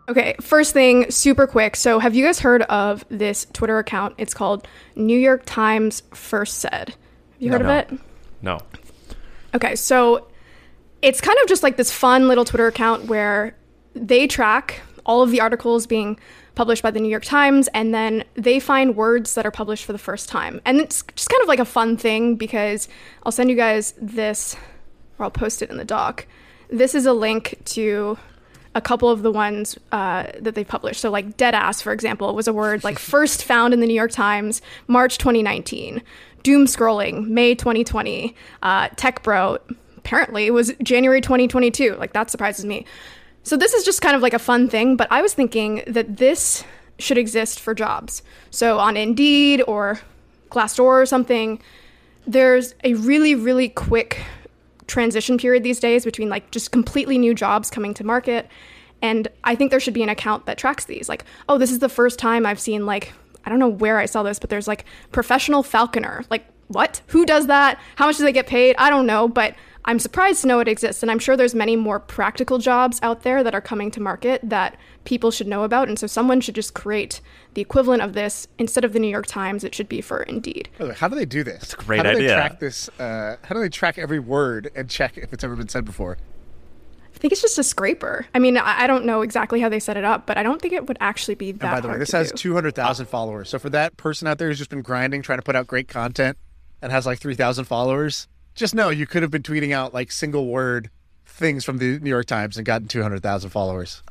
Okay, first thing, super quick. So have you guys heard of this Twitter account? It's called New York Times First Said. Have you heard of No. it? No. Okay, so it's kind of just like this fun little Twitter account where they track all of the articles being published by the New York Times, and then they find words that are published for the first time. And it's just kind of like a fun thing because I'll send you guys this, or I'll post it in the doc. This is a link to a couple of the ones that they published. So like deadass, for example, was a word like first found in the New York Times, March 2019. Doom scrolling, May 2020. Tech bro, apparently was January 2022. Like that surprises me. So this is just kind of like a fun thing, but I was thinking that this should exist for jobs. So on Indeed or Glassdoor or something, there's a really, really quick transition period these days between like just completely new jobs coming to market. And I think there should be an account that tracks these. Like, oh, this is the first time I've seen like, I don't know where I saw this, but there's like professional falconer. Like, what? Who does that? How much do they get paid? I don't know, but I'm surprised to know it exists. And I'm sure there's many more practical jobs out there that are coming to market that people should know about. And so someone should just create the equivalent of this. Instead of the New York Times, it should be for Indeed. By the way, how do they do this? That's a great how do idea. They track this? How do they track every word and check if it's ever been said before? I think it's just a scraper. I mean, I don't know exactly how they set it up, but I don't think it would actually be that hard. And by the way, this to has do. 200,000 followers. So for that person out there who's just been grinding, trying to put out great content and has like 3,000 followers, just know you could have been tweeting out like single word things from the New York Times and gotten 200,000 followers.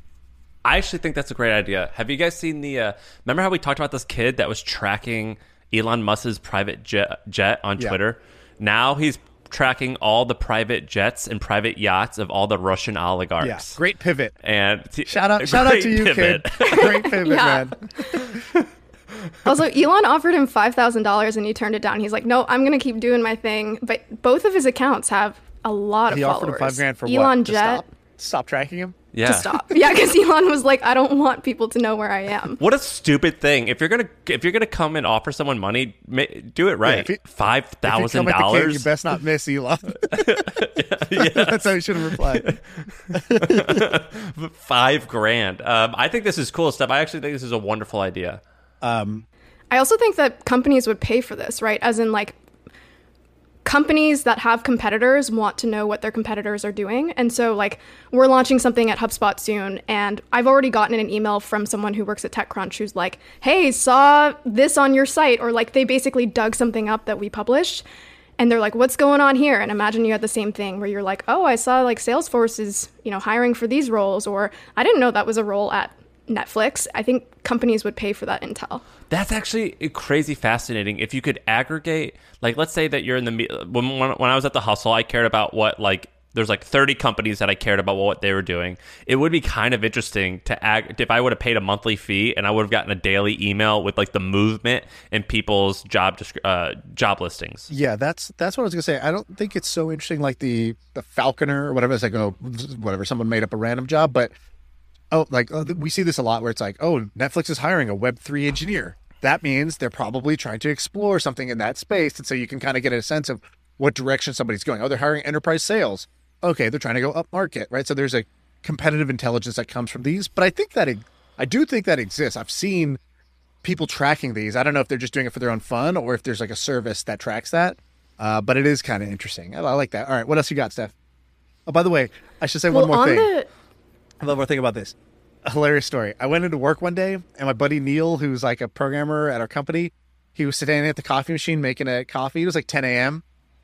I actually think that's a great idea. Have you guys seen the remember how we talked about this kid that was tracking Elon Musk's private jet on Yeah. Twitter? Now he's tracking all the private jets and private yachts of all the Russian oligarchs. Yeah, great pivot. And Shout out great to you, pivot. kid. Great pivot, Yeah. man. Also, Elon offered him $5,000 and he turned it down. He's like, no, I'm going to keep doing my thing. But both of his accounts have a lot of He followers. offered him $5,000 for Elon what? To Jet. stop tracking him? Yeah. To stop. Yeah, because Elon was like, I don't want people to know where I am. What a stupid thing! If you're gonna come and offer someone money, do it right. if you- $5,000. If you come at the kid, you best not miss Elon. That's how you should have replied. $5,000. I think this is cool stuff. I actually think this is a wonderful idea. I also think that companies would pay for this, right? As in, like, companies that have competitors want to know what their competitors are doing. And so, like, we're launching something at HubSpot soon, and I've already gotten an email from someone who works at TechCrunch who's like, hey, saw this on your site, or like they basically dug something up that we published. And they're like, what's going on here? And imagine you had the same thing where you're like, oh, I saw like Salesforce is, hiring for these roles, or I didn't know that was a role at Netflix. I think companies would pay for that intel. That's actually crazy fascinating. If you could aggregate, like, let's say that you're in the when I was at the Hustle, I cared about what, like, there's like 30 companies that I cared about what they were doing. It would be kind of interesting to if I would have paid a monthly fee and I would have gotten a daily email with like the movement and people's job listings. Yeah, that's what I was gonna say. I don't think it's so interesting like the Falconer or whatever. It's like, oh, whatever, someone made up a random job, but we see this a lot where it's like, oh, Netflix is hiring a Web3 engineer. That means they're probably trying to explore something in that space, and so you can kind of get a sense of what direction somebody's going. Oh, they're hiring enterprise sales. Okay, they're trying to go up market, right? So there's a competitive intelligence that comes from these, but I do think that exists. I've seen people tracking these. I don't know if they're just doing it for their own fun or if there's like a service that tracks that, but it is kind of interesting. I like that. All right, what else you got, Steph? Oh, by the way, I should say one more thing. One more thing about this. A hilarious story. I went into work one day, and my buddy Neil, who's like a programmer at our company, he was sitting at the coffee machine making a coffee. It was like 10 a.m.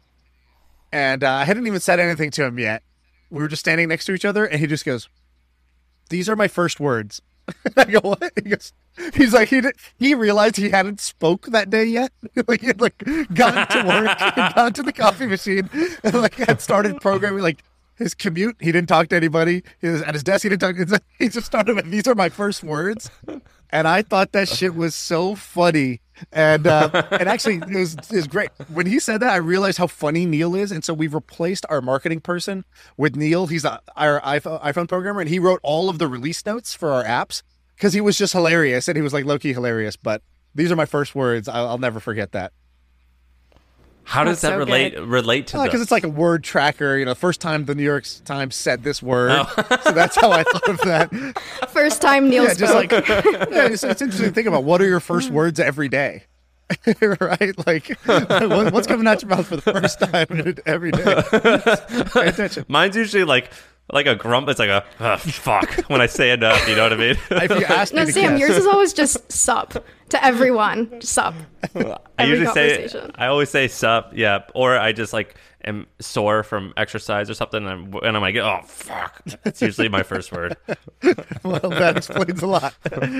And I hadn't even said anything to him yet. We were just standing next to each other, and he just goes, "These are my first words." I go, "What?" He's like, he realized he hadn't spoke that day yet. Like, he had gone to work, gone to the coffee machine, and had started programming his commute. He didn't talk to anybody. He was at his desk. He didn't talk. He just started with, "These are my first words," and I thought that shit was so funny. And actually, it was great. When he said that, I realized how funny Neil is, and so we've replaced our marketing person with Neil. He's our iPhone programmer, and he wrote all of the release notes for our apps because he was just hilarious, and he was like low-key hilarious. But these are my first words. I'll never forget that. How does That's that so relate to Because the... it's like a word tracker. You know, first time the New York Times said this word, Oh. so that's how I thought of that. First time Neil Yeah, just spoke. like it's interesting to think about. What are your first words every day? Right? Like, what's coming out your mouth for the first time every day? Pay attention. Mine's usually like a grump. It's like a fuck when I say enough. You know what I mean? If you asked me No, to Sam, guess, yours is always just sup to everyone. Just sup. I Every usually say, conversation. I always say sup, yeah, or I just like am sore from exercise or something, and I'm like, oh fuck. That's usually my first word. well, that explains a lot.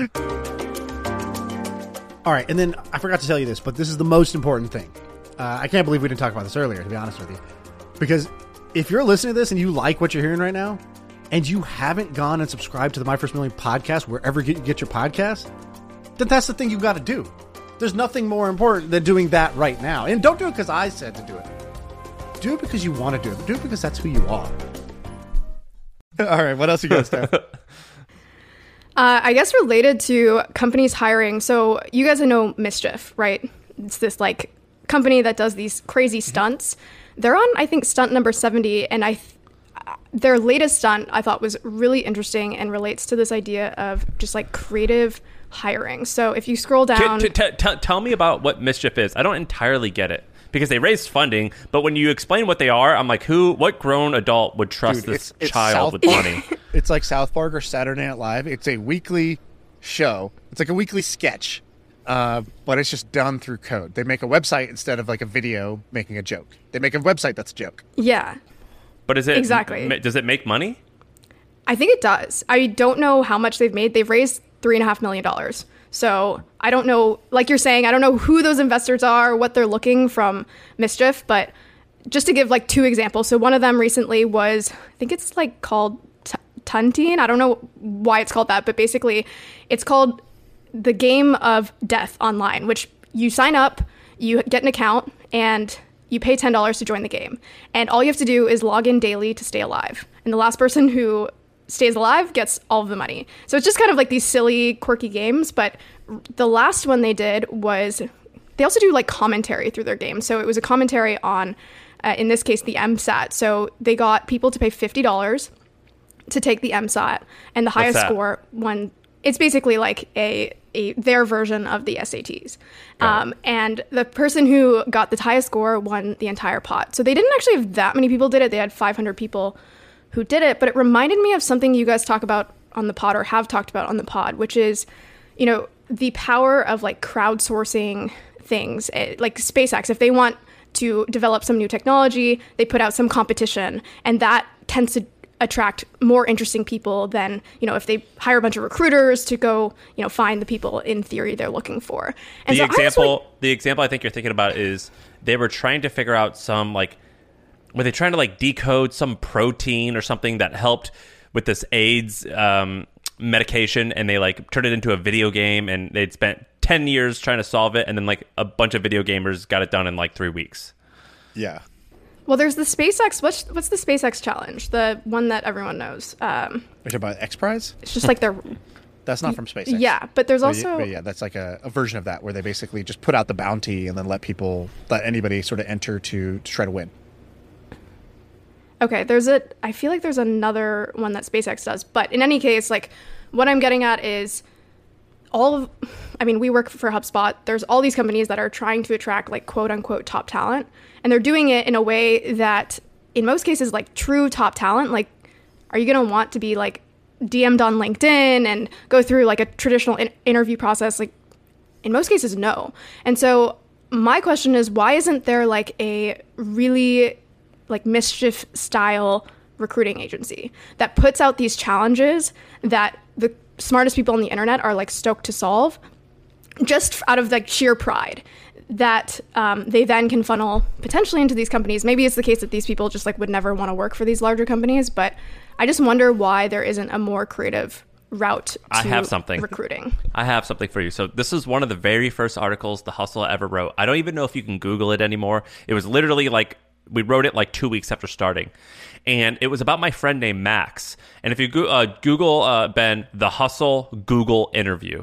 All right, and then I forgot to tell you this, but this is the most important thing. I can't believe we didn't talk about this earlier, to be honest with you. Because if you're listening to this and you like what you're hearing right now, and you haven't gone and subscribed to the My First Million podcast wherever you get your podcast, then that's the thing you've got to do. There's nothing more important than doing that right now. And don't do it because I said to do it. Do it because you want to do it. Do it because that's who you are. All right, what else you got, Steph? I guess related to companies hiring. So you guys know Mischief, right? It's this like company that does these crazy stunts. They're on, I think, stunt number 70, and their latest stunt I thought was really interesting and relates to this idea of just like creative hiring. So if you scroll down, Tell me about what Mischief is. I don't entirely get it because they raised funding, but when you explain what they are, I'm like, what grown adult would trust Dude, this it's child South with money? It's like South Park or Saturday Night Live. It's a weekly show. It's like a weekly sketch, but it's just done through code. They make a website instead of like a video making a joke. They make a website that's a joke. yeah, But is it Exactly. Does it make money? I think it does. I don't know how much they've made. They've raised $3.5 million. So I don't know, like you're saying, I don't know who those investors are, what they're looking from Mischief, but just to give like two examples. So one of them recently was, I think it's like called Tuntine. I don't know why it's called that, but basically it's called the Game of Death Online, which you sign up, you get an account, and you pay $10 to join the game. And all you have to do is log in daily to stay alive. And the last person who stays alive gets all of the money. So it's just kind of like these silly, quirky games. But the last one they did was, they also do like commentary through their game. So it was a commentary on, in this case, the MSAT. So they got people to pay $50 to take the MSAT, and the highest that? score won. It's basically like their version of the SATs. And the person who got the highest score won the entire pot. So they didn't actually have that many people did it. They had 500 people who did it, but it reminded me of something you guys talk about on the pod or have talked about on the pod, which is, you know, the power of like crowdsourcing things, like SpaceX. If they want to develop some new technology, they put out some competition, and that tends to attract more interesting people than, you know, if they hire a bunch of recruiters to go, you know, find the people in theory they're looking for. And The example I think you're thinking about is they were trying to figure out some like, were they trying to like decode some protein or something that helped with this AIDS medication, and they like turned it into a video game, and they'd spent 10 years trying to solve it, and then like a bunch of video gamers got it done in like 3 weeks. Yeah. Well, there's the SpaceX. What's the SpaceX challenge? The one that everyone knows. You're talking about X Prize? It's just like their That's not from SpaceX. yeah, but there's also But yeah, that's like a version of that where they basically just put out the bounty and then let anybody sort of enter to try to win. okay. I feel like there's another one that SpaceX does, but in any case, like what I'm getting at is we work for HubSpot. There's all these companies that are trying to attract like quote unquote top talent. And they're doing it in a way that in most cases, like true top talent, like, are you going to want to be like DM'd on LinkedIn and go through like a traditional interview process? Like in most cases, no. And so my question is, why isn't there like a really like Mischief style recruiting agency that puts out these challenges that the smartest people on the internet are like stoked to solve, just out of like sheer pride, that they then can funnel potentially into these companies? Maybe it's the case that these people just like would never want to work for these larger companies, but I just wonder why there isn't a more creative route to I have something. recruiting. I have something for you. So this is one of the very first articles The Hustle ever wrote. I don't even know if you can Google it anymore. It was literally like, we wrote it like 2 weeks after starting. And it was about my friend named Max. And if you Google, Ben, The Hustle Google interview,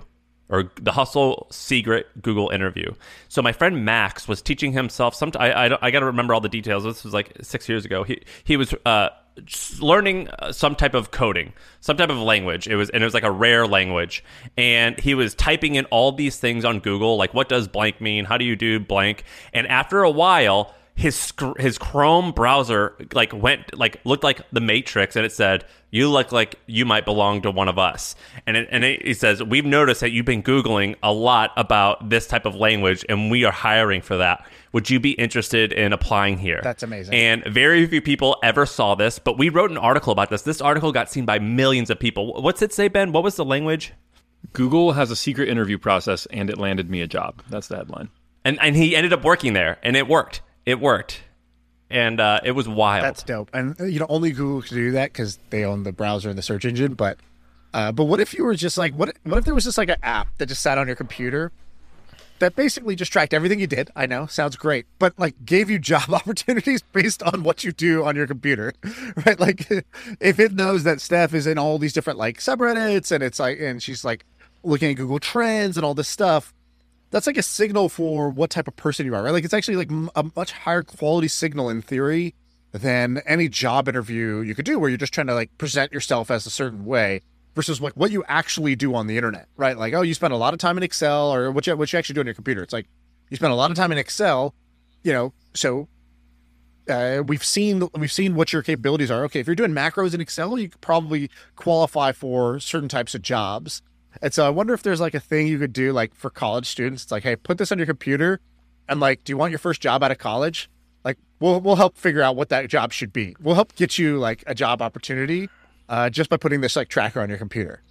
or the Hustle secret Google interview. So my friend Max was teaching himself. I got to remember all the details. This was like 6 years ago. He was learning some type of coding, some type of language. It was like a rare language, and he was typing in all these things on Google, like what does blank mean? How do you do blank? And after a while, his Chrome browser looked like the Matrix, and it said, "You look like you might belong to one of us." And he says, "We've noticed that you've been Googling a lot about this type of language, and we are hiring for that. Would you be interested in applying here?" That's amazing. And very few people ever saw this, but we wrote an article about this. This article got seen by millions of people. What's it say, Ben? What was the language? Google has a secret interview process, and it landed me a job. That's the headline. And he ended up working there, and it worked. It worked. And it was wild. That's dope. And only Google can do that because they own the browser and the search engine. But what if you were just like, what if there was just like an app that just sat on your computer that basically just tracked everything you did? I know, sounds great, but like gave you job opportunities based on what you do on your computer, right? Like if it knows that Steph is in all these different like subreddits, and it's like, and she's like looking at Google Trends and all this stuff, that's like a signal for what type of person you are, right? Like it's actually like a much higher quality signal in theory than any job interview you could do, where you're just trying to like present yourself as a certain way versus like what you actually do on the internet, right? Like, oh, you spend a lot of time in Excel, or what you actually do on your computer. It's like you spend a lot of time in Excel, so we've seen what your capabilities are. Okay, if you're doing macros in Excel, you could probably qualify for certain types of jobs. And so I wonder if there's like a thing you could do like for college students. It's like, hey, put this on your computer, and like, do you want your first job out of college? Like, we'll help figure out what that job should be. We'll help get you like a job opportunity just by putting this like tracker on your computer.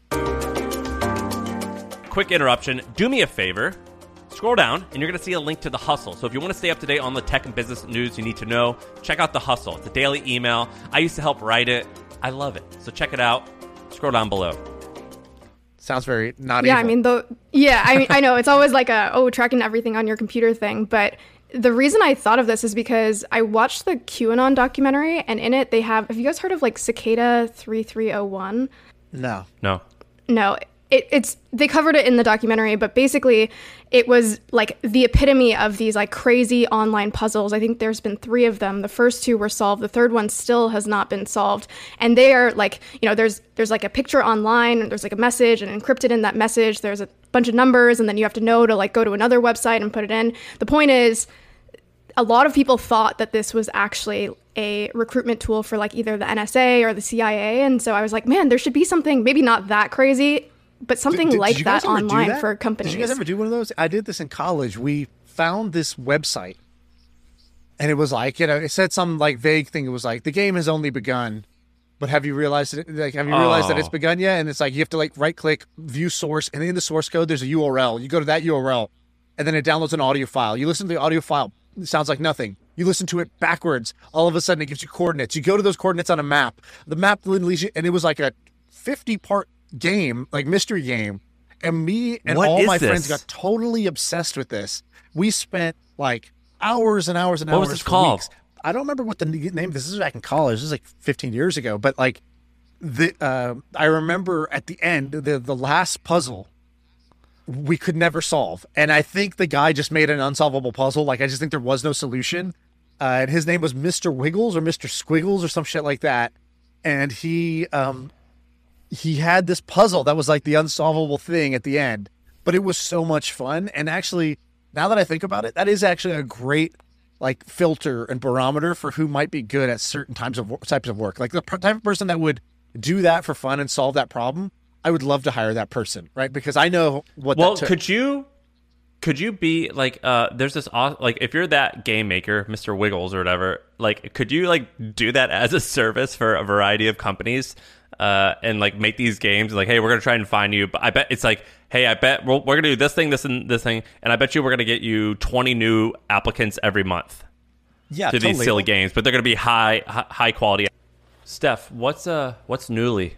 Quick interruption. Do me a favor. Scroll down, and you're going to see a link to The Hustle. So if you want to stay up to date on the tech and business news you need to know, check out The Hustle. It's a daily email. I used to help write it. I love it. So check it out. Scroll down below. Sounds very not Yeah, evil. I know it's always like tracking everything on your computer thing. But the reason I thought of this is because I watched the QAnon documentary, and in it have you guys heard of like Cicada 3301? No. No. They covered it in the documentary, but basically it was like the epitome of these like crazy online puzzles. I think there's been 3 of them. The first 2 were solved. The third one still has not been solved. And they are like, there's like a picture online, and there's like a message, and encrypted in that message, there's a bunch of numbers, and then you have to know to like go to another website and put it in. The point is, a lot of people thought that this was actually a recruitment tool for like either the NSA or the CIA. And so I was like, man, there should be something maybe not that crazy, but something like that online for companies. Did you guys ever do one of those? I did this in college. We found this website, and it was like, it said some like vague thing. It was like, the game has only begun, but have you realized it? Like, have you realized that it's begun yet? And it's like, you have to like right click, view source, and in the source code, there's a URL. You go to that URL, and then it downloads an audio file. You listen to the audio file. It sounds like nothing. You listen to it backwards. All of a sudden, it gives you coordinates. You go to those coordinates on a map. The map leads you, and it was like a 50-part game, like mystery game, and me and all my friends got totally obsessed with this. We spent like hours and hours and hours. What was this called? Weeks. I don't remember what the name. This is back in college. This is like 15 years ago. But like I remember at the end, the last puzzle we could never solve, and I think the guy just made an unsolvable puzzle. Like, I just think there was no solution. And his name was Mr. Wiggles or Mr. Squiggles or some shit like that. And he had this puzzle that was like the unsolvable thing at the end, but it was so much fun. And actually, now that I think about it, that is actually a great like filter and barometer for who might be good at certain types of work. Like the type of person that would do that for fun and solve that problem, I would love to hire that person, right? Because I know what. Well, that took. could you be like there's this like, if you're that game maker, Mr. Wiggles or whatever, like could you like do that as a service for a variety of companies? And like make these games like, hey, we're gonna try and find you, but I bet it's like, hey, I bet we're gonna do this thing, and this thing, and I bet you we're gonna get you 20 new applicants every month. Yeah, to these silly games, but they're gonna be high quality. Steph, what's Newly?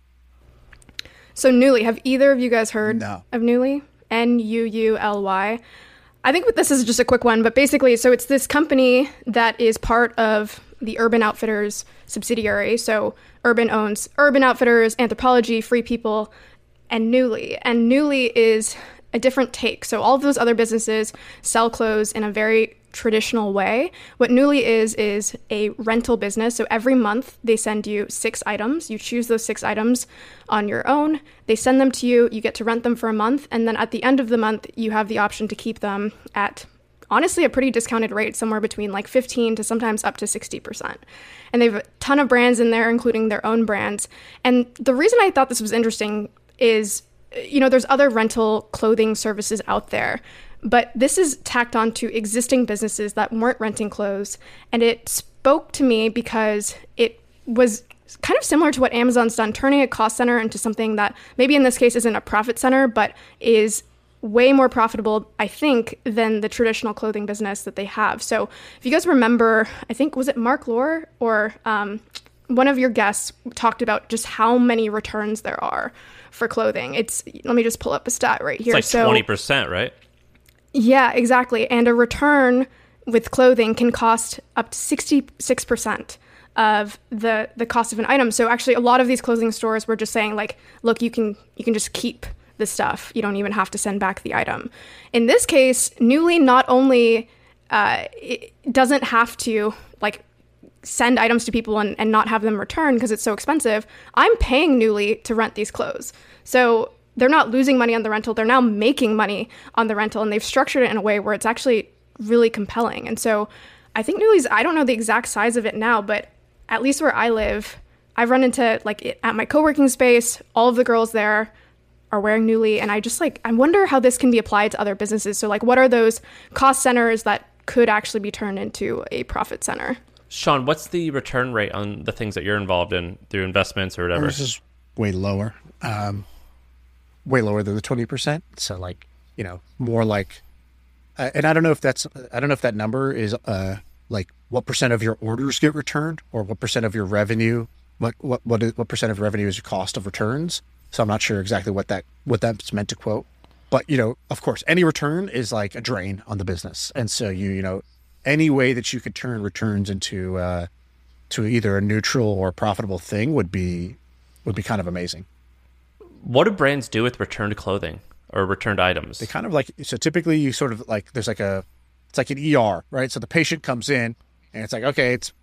So Newly, have either of you guys heard No. of Newly? Nuuly. I think this is just a quick one, but basically, so it's this company that is part of the Urban Outfitters subsidiary. So Urban owns Urban Outfitters, Anthropologie, Free People, and Nuuly. And Nuuly is a different take. So all of those other businesses sell clothes in a very traditional way. What Nuuly is a rental business. So every month they send you 6 items. You choose those 6 items on your own. They send them to you. You get to rent them for a month. And then at the end of the month, you have the option to keep them at honestly a pretty discounted rate, somewhere between like 15 to sometimes up to 60%. And they have a ton of brands in there, including their own brands. And the reason I thought this was interesting is, there's other rental clothing services out there, but this is tacked on to existing businesses that weren't renting clothes. And it spoke to me because it was kind of similar to what Amazon's done, turning a cost center into something that maybe in this case isn't a profit center, but is way more profitable, I think, than the traditional clothing business that they have. So if you guys remember, I think, was it Mark Lohr or one of your guests talked about just how many returns there are for clothing. Let me just pull up a stat right here. It's like 20%, right? Yeah, exactly. And a return with clothing can cost up to 66% of the cost of an item. So actually a lot of these clothing stores were just saying like, look, you can just keep the stuff. You don't even have to send back the item. In this case, Nuuly not only it doesn't have to like send items to people and not have them returned because it's so expensive. I'm paying Nuuly to rent these clothes. So they're not losing money on the rental. They're now making money on the rental, and they've structured it in a way where it's actually really compelling. And so I think Nuuly's, I don't know the exact size of it now, but at least where I live, I've run into like at my co-working space, all of the girls there are wearing Nuuly, and I wonder how this can be applied to other businesses. So like, what are those cost centers that could actually be turned into a profit center? Sean, what's the return rate on the things that you're involved in through investments or whatever? Ours is way lower, way lower than the 20%. So like, more like, and I don't know if that number is like what percent of your orders get returned or what percent of your revenue, what percent of revenue is your cost of returns. So I'm not sure exactly what that's meant to quote, but of course, any return is like a drain on the business, and so any way that you could turn returns into to either a neutral or profitable thing would be kind of amazing. What do brands do with returned clothing or returned items? They kind of like, so typically you sort of like it's like an ER, right? So the patient comes in and it's like, okay, it's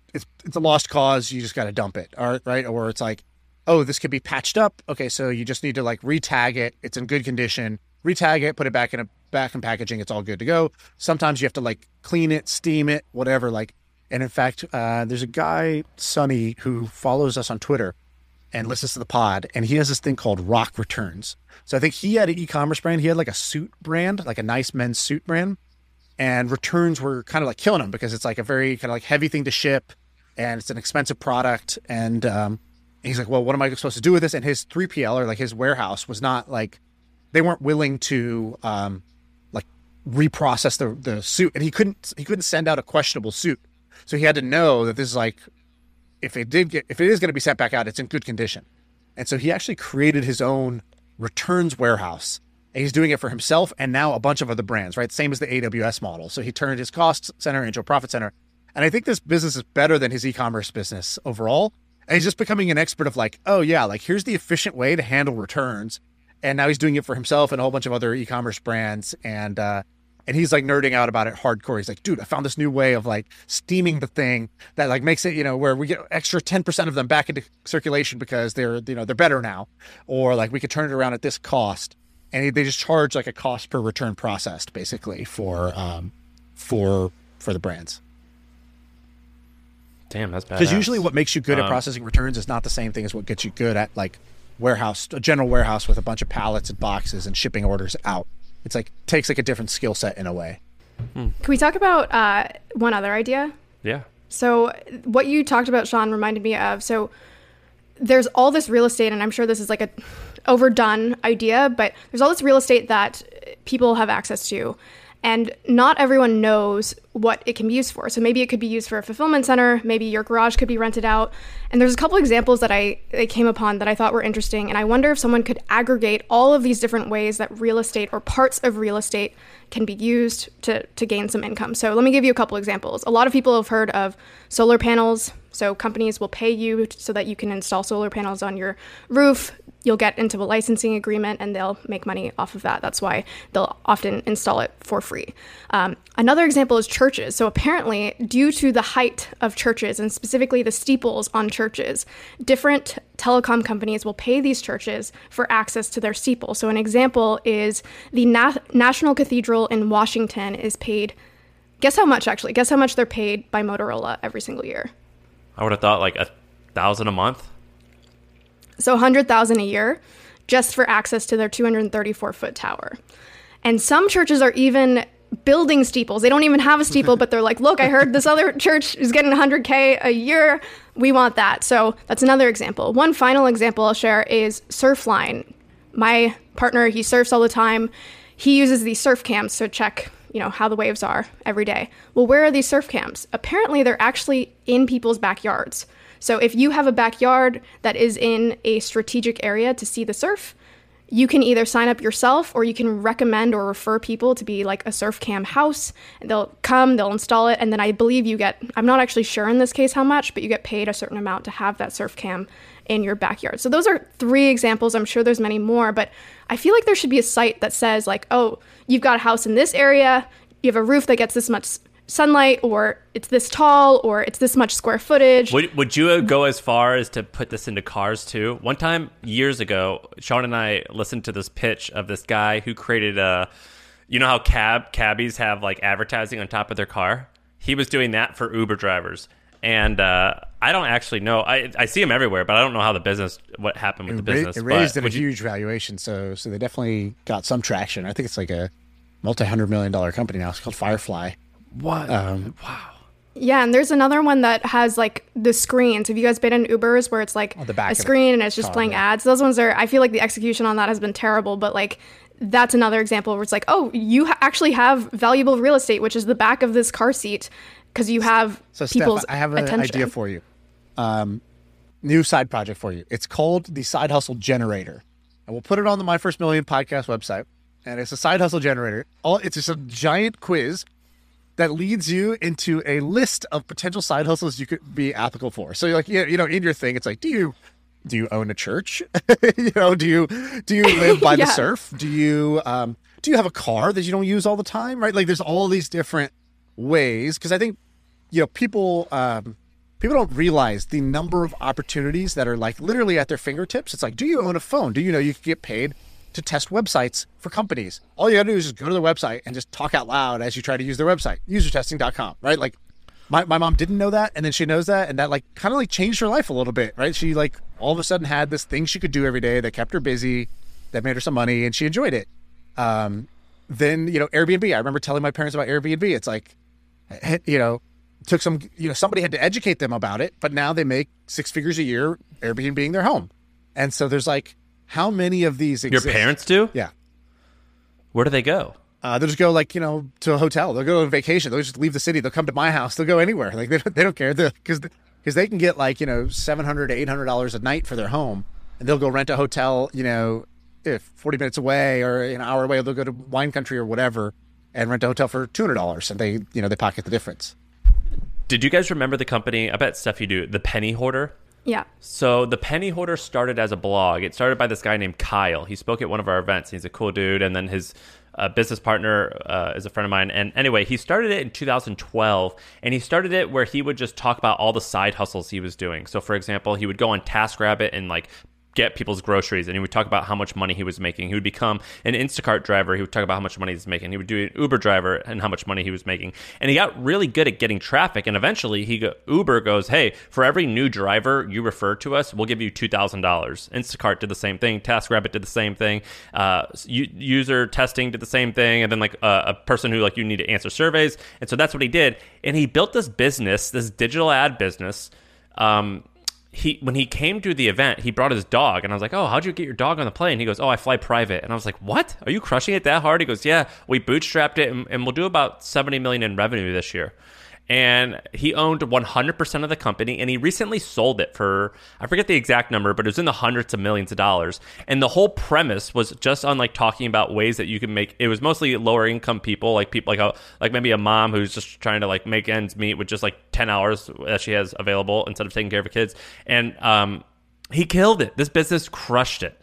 a lost cause, you just got to dump it, right? Or it's like, oh, this could be patched up. Okay, so you just need to like retag it. It's in good condition. Retag it, put it back in packaging. It's all good to go. Sometimes you have to like clean it, steam it, whatever. Like, and in fact, there's a guy, Sonny, who follows us on Twitter and listens to the pod, and he has this thing called Rock Returns. So I think he had an e-commerce brand. He had like a suit brand, like a nice men's suit brand, and returns were kind of like killing him because it's like a very kind of like heavy thing to ship, and it's an expensive product, and he's like, well, what am I supposed to do with this? And his 3PL, or like his warehouse, was not like, they weren't willing to like reprocess the suit, and he couldn't send out a questionable suit. So he had to know that this is like, if it is going to be sent back out, it's in good condition. And so he actually created his own returns warehouse, and he's doing it for himself and now a bunch of other brands, right? Same as the AWS model. So he turned his cost center into a profit center. And I think this business is better than his e-commerce business overall. And he's just becoming an expert of like, oh yeah, like here's the efficient way to handle returns. And now he's doing it for himself and a whole bunch of other e-commerce brands. And he's like nerding out about it hardcore. He's like, dude, I found this new way of like steaming the thing that like makes it, where we get extra 10% of them back into circulation because they're better now. Or like we could turn it around at this cost. And they just charge like a cost per return processed basically for the brands. Damn, that's bad. Because usually what makes you good at processing returns is not the same thing as what gets you good at like a general warehouse with a bunch of pallets and boxes and shipping orders out. It's like takes like a different skill set in a way. Can we talk about one other idea? Yeah. So what you talked about, Sean, reminded me of, so there's all this real estate, and I'm sure this is like a overdone idea, but there's all this real estate that people have access to, and not everyone knows what it can be used for. So maybe it could be used for a fulfillment center, maybe your garage could be rented out. And there's a couple examples that I came upon that I thought were interesting, and I wonder if someone could aggregate all of these different ways that real estate or parts of real estate can be used to gain some income. So let me give you a couple examples. A lot of people have heard of solar panels So companies will pay you so that you can install solar panels on your roof. You'll get into a licensing agreement and they'll make money off of that. That's why they'll often install it for free. Another example is churches. So apparently, due to the height of churches and specifically the steeples on churches, different telecom companies will pay these churches for access to their steeple. So an example is the National Cathedral in Washington is paid, guess how much actually? Guess how much they're paid by Motorola every single year? I would have thought like $1,000 a month. So $100,000 a year just for access to their 234-foot tower. And some churches are even building steeples. They don't even have a steeple, but they're like, look, I heard this other church is getting $100K a year. We want that. So that's another example. One final example I'll share is Surfline. My partner, he surfs all the time. He uses these surf cams to check, how the waves are every day. Well, where are these surf cams? Apparently, they're actually in people's backyards. So if you have a backyard that is in a strategic area to see the surf, you can either sign up yourself or you can recommend or refer people to be like a surf cam house. And they'll come, they'll install it, and then I believe you get, I'm not actually sure in this case how much, but you get paid a certain amount to have that surf cam in your backyard. So those are 3 examples. I'm sure there's many more, but I feel like there should be a site that says like, oh, you've got a house in this area, you have a roof that gets this much sunlight, or it's this tall, or it's this much square footage. Would you go as far as to put this into cars too? One time years ago, Sean and I listened to this pitch of this guy who created how cabbies have like advertising on top of their car? He was doing that for Uber drivers. And I don't actually know. I see them everywhere, but I don't know how what happened with the business. It raised at a huge valuation, so they definitely got some traction. I think it's like a multi-$100 million company now. It's called Firefly. What? Wow. Yeah, and there's another one that has like the screens. Have you guys been in Ubers where it's like a screen and it's just playing ads? Those ones I feel like the execution on that has been terrible, but like that's another example where it's like, oh, you actually have valuable real estate, which is the back of this car seat, because you have people's Steph, I have an attention. idea for you. New side project for you. It's called the Side Hustle Generator. And we'll put it on the My First Million podcast website. And it's a side hustle generator. It's just a giant quiz that leads you into a list of potential side hustles you could be applicable for. So you're like, in your thing, it's like, do you own a church? do you live by the surf? Do you have a car that you don't use all the time? Right? Like there's all these different ways. Cause I think, people don't realize the number of opportunities that are like literally at their fingertips. It's like, do you own a phone? Do you know you can get paid to test websites for companies? All you gotta do is just go to their website and just talk out loud as you try to use their website, usertesting.com, right? Like my mom didn't know that, and then she knows that, and that like kind of like changed her life a little bit, right? She like all of a sudden had this thing she could do every day that kept her busy, that made her some money, and she enjoyed it. Then, Airbnb. I remember telling my parents about Airbnb. It's like, took some, somebody had to educate them about it, but now they make 6 figures a year Airbnb their home. And so there's like, how many of these exist? Your parents do? Yeah. Where do they go? They'll just go to a hotel. They'll go on vacation. They'll just leave the city. They'll come to my house. They'll go anywhere. Like they don't care because they can get like, $700 to $800 a night for their home, and they'll go rent a hotel, if 40 minutes away or an hour away. They'll go to wine country or whatever and rent a hotel for $200, and they pocket the difference. Did you guys remember the company? I bet Steph you do. The Penny Hoarder. Yeah. So the Penny Hoarder started as a blog. It started by this guy named Kyle. He spoke at one of our events. He's a cool dude. And then his business partner is a friend of mine. And anyway, he started it in 2012. And he started it where he would just talk about all the side hustles he was doing. So for example, he would go on TaskRabbit and like get people's groceries, and he would talk about how much money he was making. He would become an Instacart driver. He would talk about how much money he's making. He would do an Uber driver and how much money he was making. And he got really good at getting traffic. And eventually Uber goes, hey, for every new driver you refer to us, we'll give you $2,000. Instacart did the same thing. TaskRabbit did the same thing. User testing did the same thing. And then like a person who like you need to answer surveys. And so that's what he did. And he built this business, this digital ad business. When he came to the event, he brought his dog, and I was like, oh, how'd you get your dog on the plane? He goes, oh, I fly private. And I was like, what? Are you crushing it that hard? He goes, yeah, we bootstrapped it, and we'll do about $70 million in revenue this year. and he owned 100% of the company, and he recently sold it for, I forget the exact number, but it was in the hundreds of millions of dollars. And the whole premise was just on like talking about ways that you can make, it was mostly lower income people, like people like maybe a mom who's just trying to like make ends meet with just like 10 hours that she has available instead of taking care of her kids. And he killed it. This business crushed it.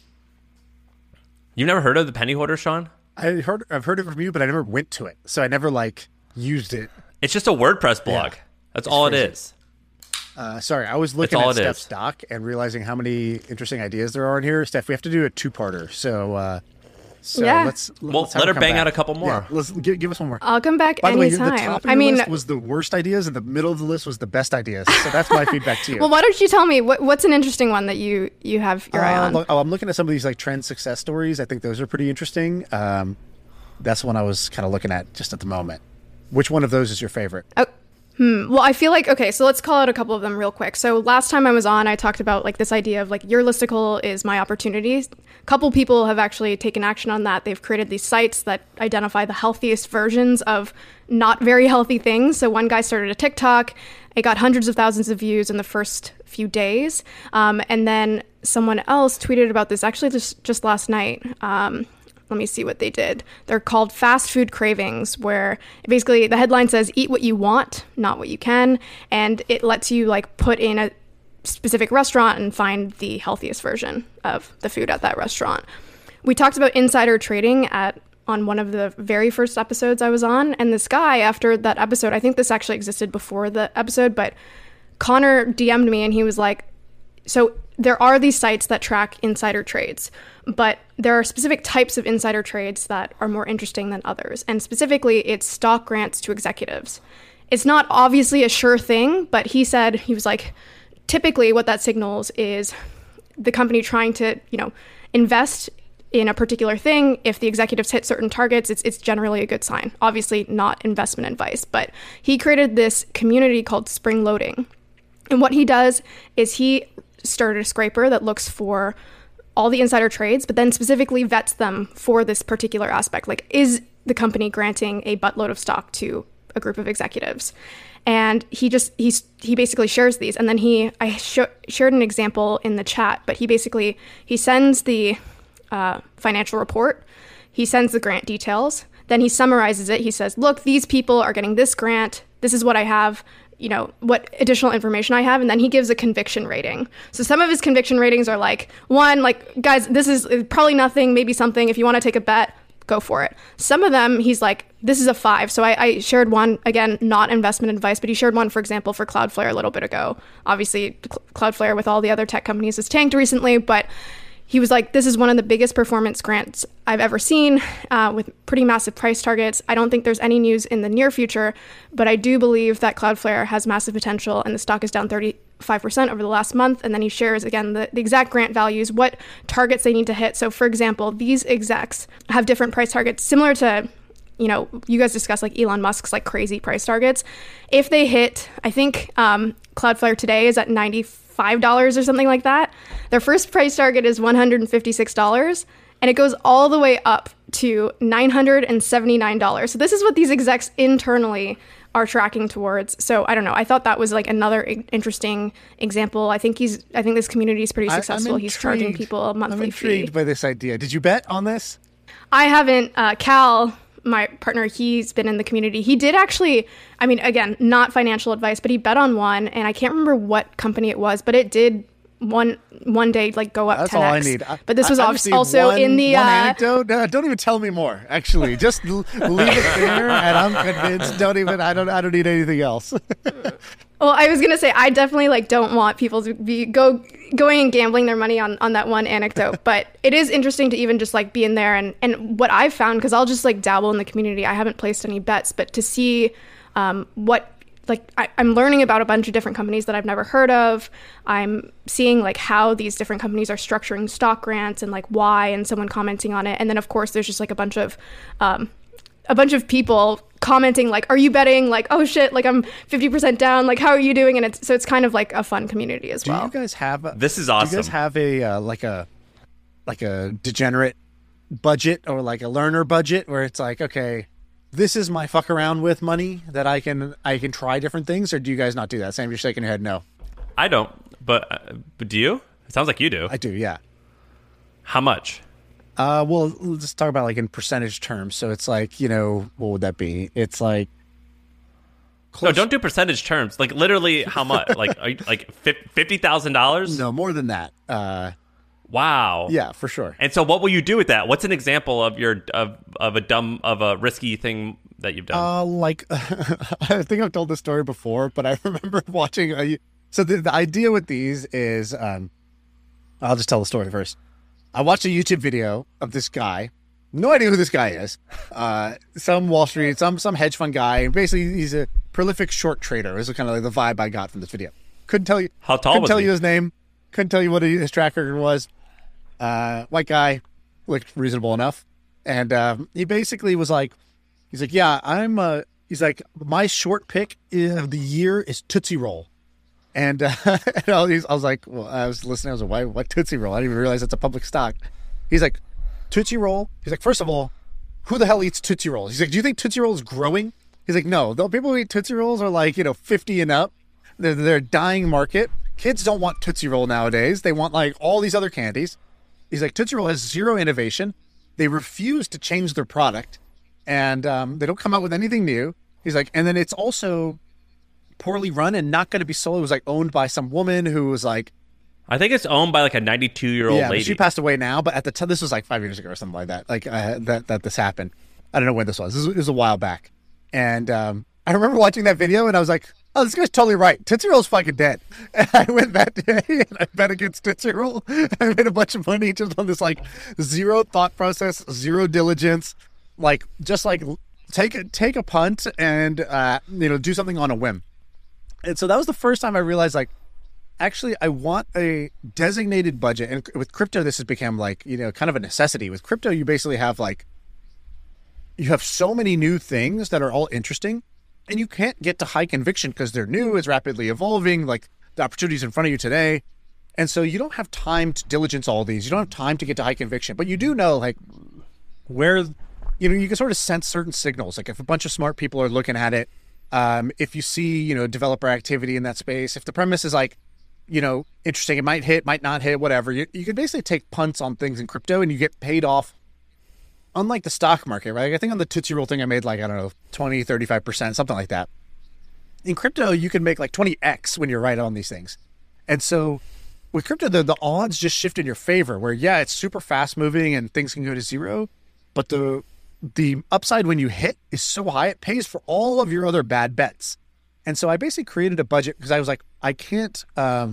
You've never heard of the Penny Hoarder, Sean? I've heard it from you, but I never went to it, so I never like used it. It's just a WordPress blog. Yeah. That's all crazy. it is. Sorry, I was looking all at it Steph's is. doc and realizing how many interesting ideas there are in here. Steph, we have to do a two-parter, so Yeah. let's Well, have let her come bang back. out a couple more. Yeah, let's give us one more. I'll come back By the way, anytime. the top of I your mean, list was the worst ideas, and the middle of the list was the best ideas. So that's my feedback to you. well, why don't you tell me what's an interesting one that you have your eye on? I'm looking at some of these like trend success stories. I think those are pretty interesting. That's one I was kind of looking at just at the moment. Which one of those is your favorite? Well, I feel like, okay, so let's call out a couple of them real quick. So last time I was on, I talked about like this idea of like your listicle is my opportunity. A couple people have actually taken action on that. They've created these sites that identify the healthiest versions of not very healthy things. So one guy started a TikTok. It got hundreds of thousands of views in the first few days. And then someone else tweeted about this actually just last night. Let me see what they did. They're called fast food cravings, where basically the headline says, eat what you want, not what you can. And it lets you like put in a specific restaurant and find the healthiest version of the food at that restaurant. We talked about insider trading on one of the very first episodes I was on. And this guy, after that episode, I think this actually existed before the episode, but Connor DM'd me and he was like, so there are these sites that track insider trades, but there are specific types of insider trades that are more interesting than others. And specifically, it's stock grants to executives. It's not obviously a sure thing, but he was like, typically what that signals is the company trying to, invest in a particular thing. If the executives hit certain targets, it's generally a good sign. Obviously not investment advice, but he created this community called Spring Loading. And what he does is he started a scraper that looks for all the insider trades, but then specifically vets them for this particular aspect. Like, is the company granting a buttload of stock to a group of executives? And he basically shares these. And then I shared an example in the chat, but he sends the financial report, he sends the grant details, then he summarizes it. He says, look, these people are getting this grant. This is what I have, what additional information I have. And then he gives a conviction rating. So some of his conviction ratings are like, 1, like, guys, this is probably nothing, maybe something. If you want to take a bet, go for it. Some of them, he's like, this is a 5. So I shared one, again, not investment advice, but he shared one, for example, for Cloudflare a little bit ago. Obviously, Cloudflare with all the other tech companies has tanked recently, but he was like, this is one of the biggest performance grants I've ever seen, with pretty massive price targets. I don't think there's any news in the near future, but I do believe that Cloudflare has massive potential, and the stock is down 35% over the last month. And then he shares, again, the exact grant values, what targets they need to hit. So, for example, these execs have different price targets, similar to, you guys discussed like Elon Musk's like crazy price targets. If they hit, I think Cloudflare today is at $95 or something like that. Their first price target is $156, and it goes all the way up to $979. So this is what these execs internally are tracking towards. So I don't know. I thought that was like another interesting example. I think this community is pretty successful. He's charging people a monthly fee. I'm intrigued by this idea. Did you bet on this? I haven't. Cal, my partner, he's been in the community. He did actually, I mean, again, not financial advice, but he bet on one, and I can't remember what company it was, but it did one day like go up 10x. That's all I need. But this was I just need also one, in the one anecdote. Don't even tell me more. Actually, just leave it there, and I'm convinced. I don't need anything else. Well, I was gonna say I definitely like don't want people to be going and gambling their money on that one anecdote, but it is interesting to even just like be in there and what I've found, because I'll just like dabble in the community. I haven't placed any bets, but to see what like I'm learning about a bunch of different companies that I've never heard of. I'm seeing like how these different companies are structuring stock grants and like why, and someone commenting on it, and then of course there's just like a bunch of people commenting like, are you betting? Like, oh shit, like I'm 50% down, like how are you doing? And it's kind of like a fun community as well. Do you guys have This is awesome. Do you guys have a like a degenerate budget or like a learner budget where it's like, okay, this is my fuck around with money that I can try different things, or do you guys not do that? Sam, you're shaking your head no. I don't, but do you? It sounds like you do. I do, yeah. How much? Well, let's talk about like in percentage terms. So it's like, what would that be? It's like No, don't do percentage terms. Like literally, how much? like $50,000? No, more than that. Wow. Yeah, for sure. And so, what will you do with that? What's an example of a risky thing that you've done? I think I've told this story before, but I remember watching. So the idea with these is, I'll just tell the story first. I watched a YouTube video of this guy. No idea who this guy is. Some Wall Street, some hedge fund guy. And basically, he's a prolific short trader. This is kind of like the vibe I got from this video. Couldn't tell you. How tall couldn't was tell he? you his name. Couldn't tell you what his track record was. White guy, looked reasonable enough. And he basically was like, he's like, yeah, he's like, my short pick of the year is Tootsie Roll. And, and I was like, well, I was listening. I was like, what Tootsie Roll? I didn't even realize it's a public stock. He's like, Tootsie Roll. He's like, first of all, who the hell eats Tootsie Rolls? He's like, do you think Tootsie Roll is growing? He's like, no, the people who eat Tootsie Rolls are like, 50 and up. They're a dying market. Kids don't want Tootsie Roll nowadays. They want like all these other candies. He's like, Tootsie Roll has zero innovation. They refuse to change their product, and they don't come out with anything new. He's like, and then it's also poorly run and not going to be sold. It was like owned by some woman who was like, I think it's owned by like a 92-year-old yeah, lady. she passed away now, but at the time, this was like 5 years ago or something like that. Like that this happened. I don't know when this was. This was a while back, and I remember watching that video, and I was like, oh, this guy's totally right. Tootsie Roll's fucking dead. And I went that day and I bet against Tootsie Roll. I made a bunch of money just on this like zero thought process, zero diligence, like just like take a punt and do something on a whim. And so that was the first time I realized like, actually, I want a designated budget. And with crypto, this has become like, kind of a necessity. With crypto, you basically have you have so many new things that are all interesting. And you can't get to high conviction because they're new, it's rapidly evolving, like the opportunities in front of you today. And so you don't have time to diligence all these. You don't have time to get to high conviction. But you do know like where, you can sort of sense certain signals. Like if a bunch of smart people are looking at it, if you see, developer activity in that space, if the premise is like, interesting, it might hit, might not hit, whatever. You can basically take punts on things in crypto and you get paid off. Unlike the stock market, right? I think on the Tootsie Roll thing, I made like, I don't know, 20, 35%, something like that. In crypto, you can make like 20x when you're right on these things. And so with crypto, the odds just shift in your favor where, yeah, it's super fast moving and things can go to zero. But the upside when you hit is so high, it pays for all of your other bad bets. And so I basically created a budget because I was like, I can't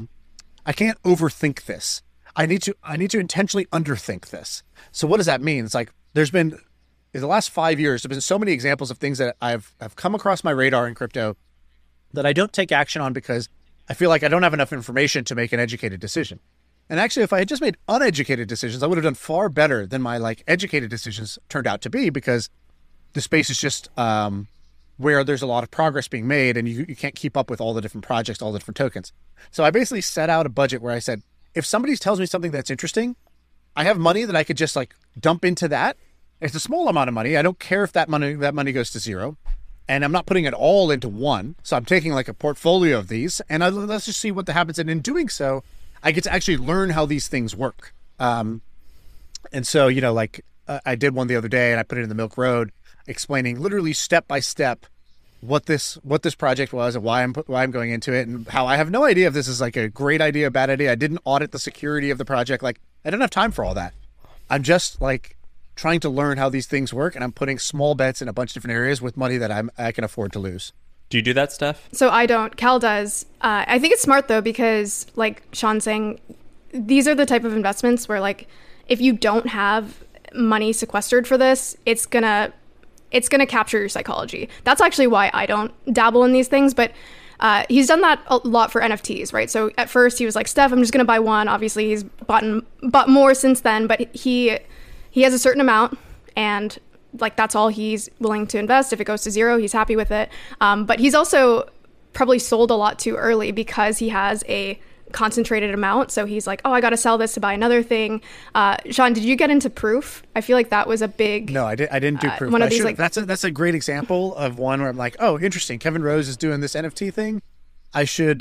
overthink this. I need to intentionally underthink this. So what does that mean? It's like, there's been, in the last 5 years, there's been so many examples of things that I've come across my radar in crypto that I don't take action on because I feel like I don't have enough information to make an educated decision. And actually, if I had just made uneducated decisions, I would have done far better than my like educated decisions turned out to be because the space is just where there's a lot of progress being made and you can't keep up with all the different projects, all the different tokens. So I basically set out a budget where I said, if somebody tells me something that's interesting, I have money that I could just like dump into that. It's a small amount of money. I don't care if that money goes to zero, and I'm not putting it all into one. So I'm taking like a portfolio of these, and let's just see what happens. And in doing so, I get to actually learn how these things work. And so I did one the other day, and I put it in the Milk Road, explaining literally step by step what this project was and why I'm going into it, and how I have no idea if this is like a great idea, a bad idea. I didn't audit the security of the project. Like I don't have time for all that. I'm just like trying to learn how these things work, and I'm putting small bets in a bunch of different areas with money that I can afford to lose. Do you do that, Steph? So I don't. Cal does. I think it's smart though because, like Sean's saying, these are the type of investments where like if you don't have money sequestered for this, it's gonna capture your psychology. That's actually why I don't dabble in these things, but he's done that a lot for NFTs, right? So at first he was like, Steph, I'm just going to buy one. Obviously he's bought more since then, but he has a certain amount and like that's all he's willing to invest. If it goes to zero, he's happy with it. But he's also probably sold a lot too early because he has a concentrated amount. So he's like, oh, I got to sell this to buy another thing. Sean, did you get into proof? I feel like that was a big... No, I didn't do proof. One of I these, should- like... that's a great example of one where I'm like, oh, interesting. Kevin Rose is doing this NFT thing. I should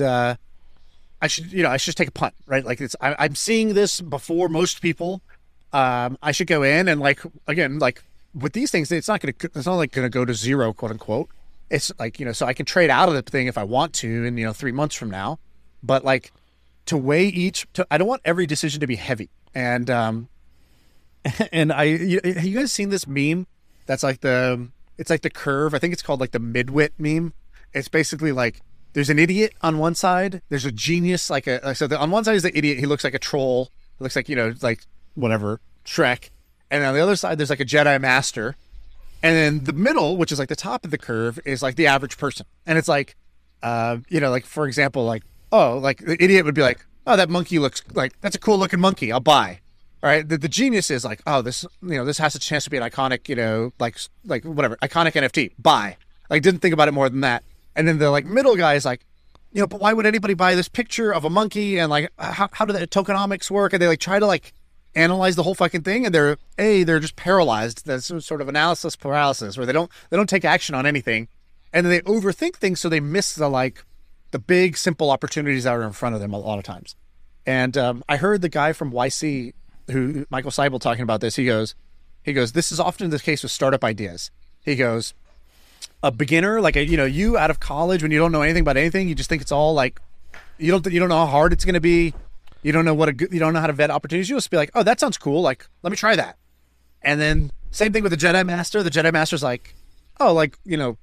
take a punt, right? Like I'm seeing this before most people. I should go in and like, again, like with these things, it's not like going to go to zero, quote unquote. It's like, so I can trade out of the thing if I want to in, 3 months from now, but like to weigh I don't want every decision to be heavy. And, and have you guys seen this meme? That's like it's like the curve. I think it's called like the midwit meme. It's basically like, there's an idiot on one side. There's a genius, on one side is the idiot. He looks like a troll. He looks like, like whatever, Shrek. And on the other side, there's like a Jedi Master. And then the middle, which is like the top of the curve, is like the average person. And it's like, like for example, like, oh, like the idiot would be like, oh, that monkey looks like, that's a cool looking monkey. I'll buy. All right. The genius is like, oh, this has a chance to be an iconic, like whatever, iconic NFT. Buy. Like, didn't think about it more than that. And then the like middle guy is like, but why would anybody buy this picture of a monkey? And like, how do the tokenomics work? And they like try to like analyze the whole fucking thing. And they're just paralyzed. That's sort of analysis paralysis where they don't take action on anything. And then they overthink things. So they miss the big, simple opportunities that are in front of them a lot of times. And I heard the guy from YC, Michael Seibel, talking about this. He goes, this is often the case with startup ideas. He goes, a beginner, like you out of college, when you don't know anything about anything, you just think it's all like, you don't know how hard it's going to be. You don't know you don't know how to vet opportunities. You just be like, oh, that sounds cool. Like, let me try that. And then same thing with the Jedi Master. The Jedi Master's like, oh, like, wouldn't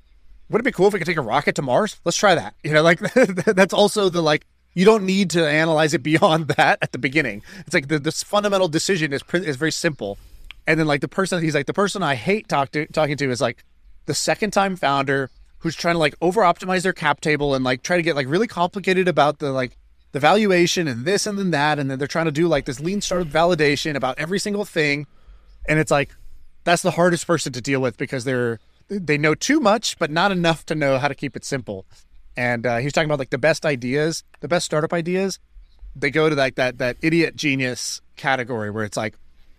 it be cool if we could take a rocket to Mars? Let's try that. Like that's also the, like, you don't need to analyze it beyond that at the beginning. It's like this fundamental decision is very simple. And then like the person I hate talking to is like, the second time founder who's trying to like over optimize their cap table and like try to get like really complicated about the valuation and this and then that. And then they're trying to do like this lean startup validation about every single thing. And it's like, that's the hardest person to deal with because they know too much, but not enough to know how to keep it simple. And he was talking about like the best startup ideas, they go to like that idiot genius category where it's like,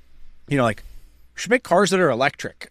like, we should make cars that are electric.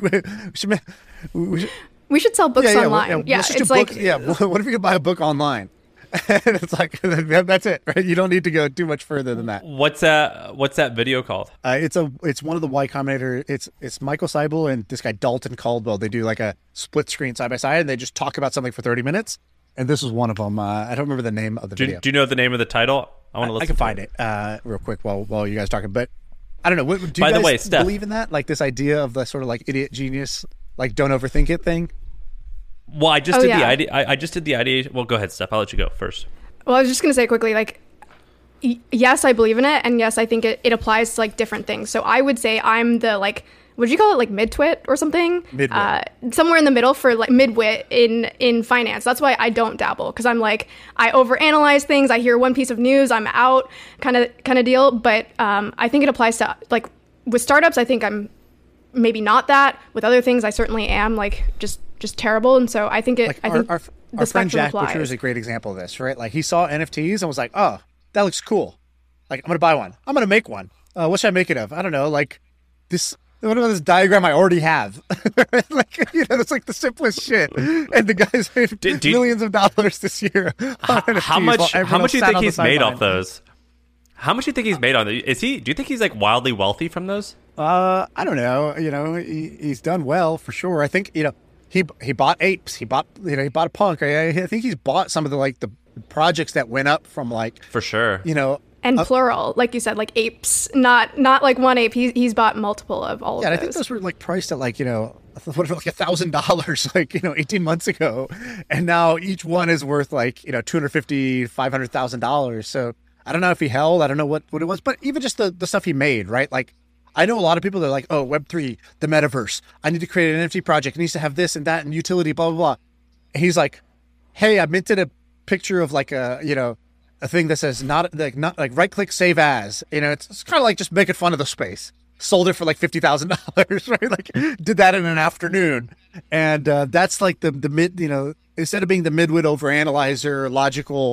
We should sell books online. Yeah, it's like, what if you could buy a book online? And it's like, that's it, right? You don't need to go too much further than that. What's that video called? It's one of the Y Combinator. It's Michael Seibel and this guy Dalton Caldwell. They do like a split screen side by side, and they just talk about something for 30 minutes. And this was one of them. I don't remember the name of the video. Do you know the name of the title? I want to listen. I can find it real quick while you guys are talking. But I don't know. Do you By the guys way, Steph, believe in that? Like this idea of the sort of like idiot genius, like don't overthink it thing? Well, I just did the idea. I just did the idea. Well, go ahead, Steph. I'll let you go first. Well, I was just going to say quickly, like, yes, I believe in it. And yes, I think it applies to like different things. So I would say I'm the like, would you call it like mid-twit or something? Midwit. Somewhere in the middle for like midwit in finance. That's why I don't dabble, because I'm like, I overanalyze things. I hear one piece of news, I'm out kind of deal. But I think it applies to like with startups. I think I'm maybe not that. With other things, I certainly am like just terrible. And so I think it. Like I think our friend Jack Butcher is a great example of this, right? Like he saw NFTs and was like, oh, that looks cool. Like I'm gonna buy one. I'm gonna make one. What should I make it of? I don't know. Like this. What about this diagram I already have? Like, it's like the simplest shit. And the guy's made millions of dollars this year. How much do you think he's made off those? How much do you think he's made on those? Do you think he's like wildly wealthy from those? I don't know. He's done well for sure. I think, he bought apes. He bought a punk. I think he's bought some of the projects that went up from like, for sure. And plural, like you said, like apes, not like one ape. He's bought multiple of all of those. Yeah, I think those were like priced at like, whatever, like $1,000, like, 18 months ago. And now each one is worth like, $250,000, $500,000. So I don't know if he held, I don't know what it was, but even just the stuff he made, right? Like I know a lot of people that are like, oh, Web3, the metaverse, I need to create an NFT project. It needs to have this and that and utility, blah, blah, blah. And he's like, hey, I minted a picture of like a thing that says not like right click save as, it's kind of like just making fun of the space. Sold it for like $50,000, right? Like did that in an afternoon. And that's like the mid, instead of being the midwit overanalyzer, logical,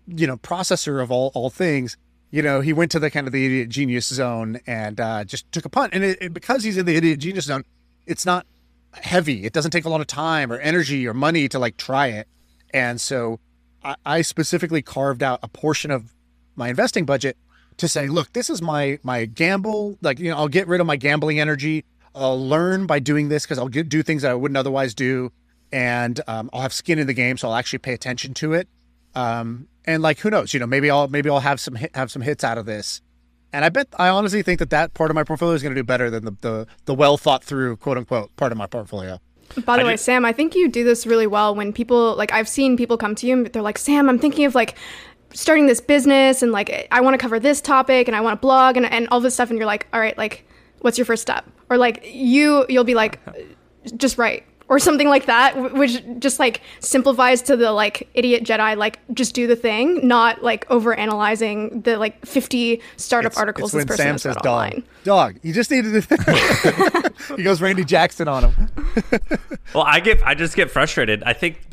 processor of all things, he went to the kind of the idiot genius zone and just took a punt. And because he's in the idiot genius zone, it's not heavy. It doesn't take a lot of time or energy or money to like try it. And so I specifically carved out a portion of my investing budget to say, look, this is my gamble. Like, I'll get rid of my gambling energy. I'll learn by doing this because I'll do things that I wouldn't otherwise do. And I'll have skin in the game. So I'll actually pay attention to it. And like, who knows, maybe I'll have some hits out of this. And I honestly think that part of my portfolio is going to do better than the well thought through, quote unquote, part of my portfolio. By the way, Sam, I think you do this really well when people, like, I've seen people come to you and they're like, Sam, I'm thinking of like starting this business and like, I want to cover this topic and I want to blog and all this stuff. And you're like, all right, like, what's your first step? Or like you'll be like, just write. Or something like that, which just like simplifies to the like idiot Jedi, like just do the thing, not like over analyzing the like 50 startup articles this person has read online. Dog, you just needed to. He goes Randy Jackson on him. Well, I just get frustrated. I think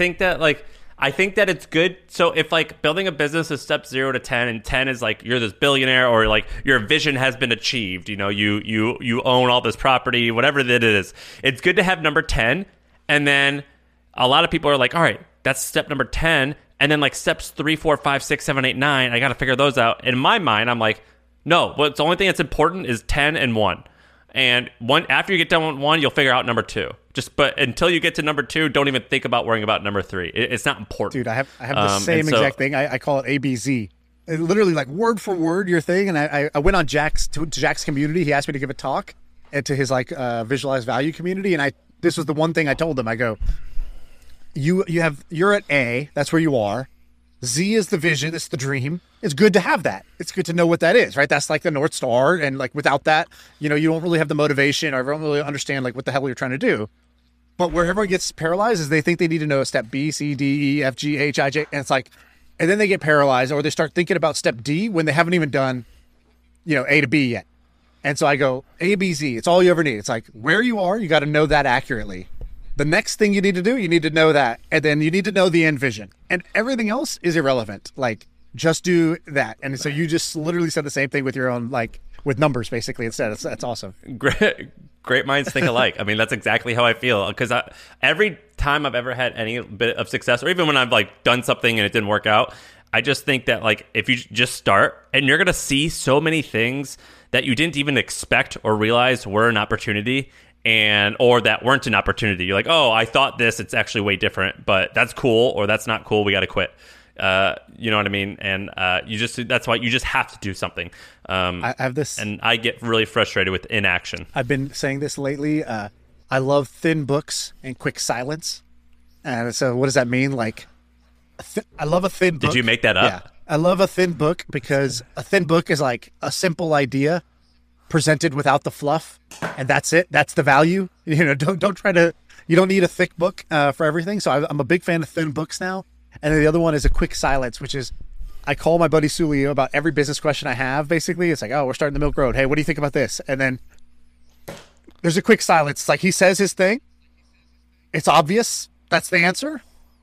that it's good. So if like building a business is step 0 to 10, and 10 is like you're this billionaire or like your vision has been achieved, you own all this property, whatever that is. It's good to have number 10, and then a lot of people are like, all right, that's step number 10, and then like steps 3, 4, 5, 6, 7, 8, 9, I got to figure those out. In my mind, I'm like, no, the only thing that's important is 10 and 1. And after you get done with 1, you'll figure out number 2. But until you get to number 2, don't even think about worrying about number 3. It's not important. Dude, I have the same exact thing. I call it ABZ. It literally like word for word your thing. And I went on Jack's community. He asked me to give a talk and to his like visualized value community. And this was the one thing I told him. I go, you're at A. That's where you are. Z is the vision. It's the dream. It's good to have that. It's good to know what that is, right? That's like the North Star. And like without that, you don't really have the motivation or don't really understand like what the hell you're trying to do. But where everyone gets paralyzed is they think they need to know step B, C, D, E, F, G, H, I, J. And it's like, and then they get paralyzed or they start thinking about step D when they haven't even done, A to B yet. And so I go, A, B, Z. It's all you ever need. It's like where you are, you got to know that accurately. The next thing you need to do, you need to know that. And then you need to know the end vision. And everything else is irrelevant. Like, just do that. And so you just literally said the same thing with your own, like, with numbers, basically, instead. That's awesome. Great minds think alike. I mean, that's exactly how I feel. Because every time I've ever had any bit of success, or even when I've, like, done something and it didn't work out, I just think that, like, if you just start, and you're going to see so many things that you didn't even expect or realize were an opportunity, or that weren't an opportunity. You're like, oh, I thought this, it's actually way different, but that's cool, or that's not cool, we got to quit. You know what I mean? And that's why you just have to do something. I have this, and I get really frustrated with inaction. I've been saying this lately. I love thin books and quick silence. And so what does that mean? Like, I love a thin book. Did you make that up? Yeah. I love a thin book because a thin book is like a simple idea presented without the fluff, and that's it. That's the value. Don't try to. You don't need a thick book for everything. So I'm a big fan of thin books now. And then the other one is a quick silence, which is I call my buddy Sulio about every business question I have. Basically, it's like, oh, we're starting the Milk Road. Hey, what do you think about this? And then there's a quick silence. It's like he says his thing. It's obvious. That's the answer.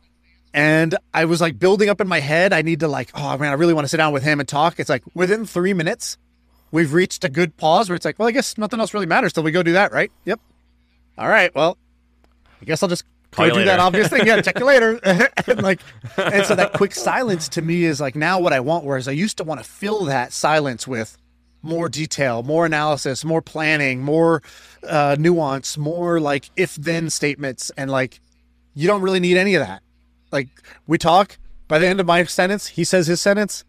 And I was like building up in my head. I need to like, oh man, I really want to sit down with him and talk. It's like within 3 minutes, we've reached a good pause where it's like, well, I guess nothing else really matters till we go do that, right? Yep. All right. Well, I guess I'll just go do that obvious thing. Yeah, check you later. and so that quick silence to me is like now what I want. Whereas I used to want to fill that silence with more detail, more analysis, more planning, more nuance, more like if-then statements. And like, you don't really need any of that. Like we talk, by the end of my sentence, he says his sentence.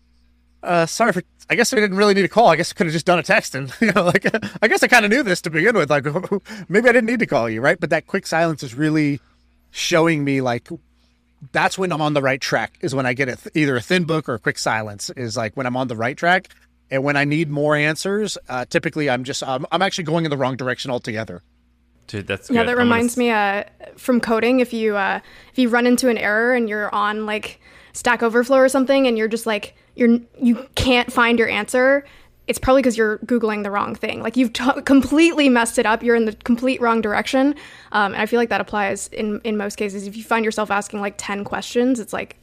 Sorry for, I guess I didn't really need a call. I guess I could have just done a text and, like, I guess I kind of knew this to begin with. Like, maybe I didn't need to call you, right? But that quick silence is really showing me like, that's when I'm on the right track is when I get either a thin book or a quick silence is like when I'm on the right track. And when I need more answers, typically I'm actually going in the wrong direction altogether. Dude, that's good. Yeah, that reminds me from coding. If you run into an error and you're on like Stack Overflow or something, and you're just like you can't find your answer, it's probably because you're Googling the wrong thing. Like you've completely messed it up. You're in the complete wrong direction. And I feel like that applies in most cases. If you find yourself asking like 10 questions, it's like,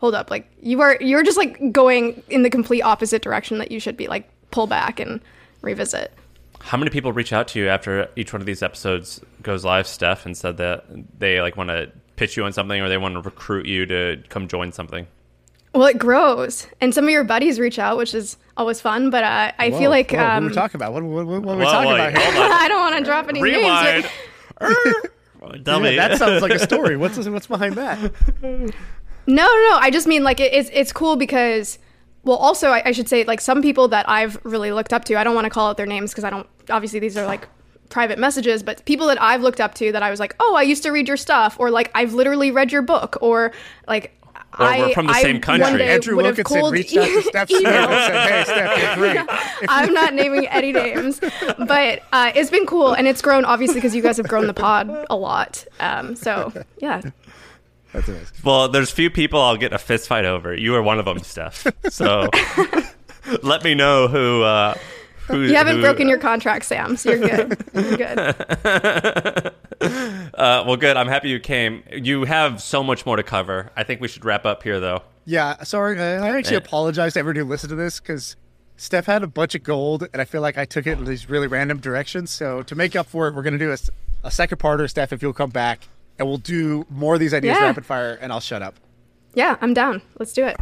hold up, like you're just like going in the complete opposite direction that you should be. Like, pull back and revisit. How many people reach out to you after each one of these episodes goes live, Steph, and said that they like want to pitch you on something or they want to recruit you to come join something? Well, it grows, and some of your buddies reach out, which is always fun. But I feel like what are we talking about? What are we talking about here? I don't want to drop any Rewind. names. Tell me. That sounds like a story. What's behind that? No. I just mean like it's cool because, well, also I should say like some people that I've really looked up to. I don't want to call out their names because I don't. Obviously, these are like private messages, but people that I've looked up to that I was like, oh, I used to read your stuff, or like I've literally read your book, or like. Or we're from the same country. Andrew Wilkinson reached out to Steph Smith and said, hey, Steph, you're great. I'm not naming any names, but it's been cool, and it's grown, obviously, because you guys have grown the pod a lot. So, yeah. That's amazing. Well, there's few people I'll get a fist fight over. You are one of them, Steph. So let me know who you haven't broken your contract, Sam, so you're good. You're good. Well, good. I'm happy you came. You have so much more to cover. I think we should wrap up here, though. Yeah, sorry. I actually apologize to everyone who listened to this because Steph had a bunch of gold, and I feel like I took it in these really random directions. So to make up for it, we're going to do a second parter, Steph, if you'll come back, and we'll do more of these ideas rapid fire, and I'll shut up. Yeah, I'm down. Let's do it.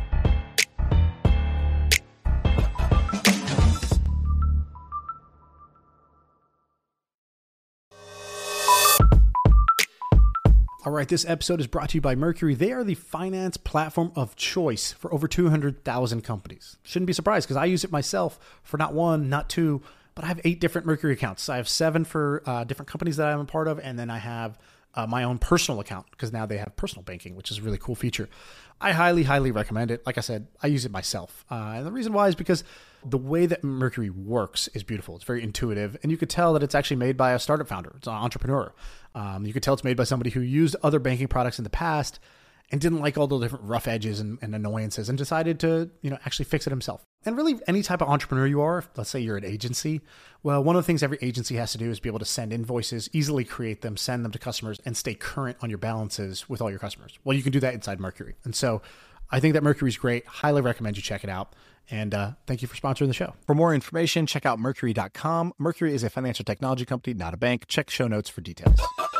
All right, this episode is brought to you by Mercury. They are the finance platform of choice for over 200,000 companies. Shouldn't be surprised because I use it myself for not one, not two, but I have 8 different Mercury accounts. I have 7 for different companies that I'm a part of, and then I have my own personal account because now they have personal banking, which is a really cool feature. I highly, highly recommend it. Like I said, I use it myself. And the reason why is because the way that Mercury works is beautiful. It's very intuitive, and you could tell that it's actually made by a startup founder. It's an entrepreneur. You could tell it's made by somebody who used other banking products in the past and didn't like all the different rough edges and annoyances and decided to, actually fix it himself. And really, any type of entrepreneur you are, let's say you're an agency, well, one of the things every agency has to do is be able to send invoices, easily create them, send them to customers, and stay current on your balances with all your customers. Well, you can do that inside Mercury. And so I think that Mercury's great. Highly recommend you check it out. And thank you for sponsoring the show. For more information, check out Mercury.com. Mercury is a financial technology company, not a bank. Check show notes for details.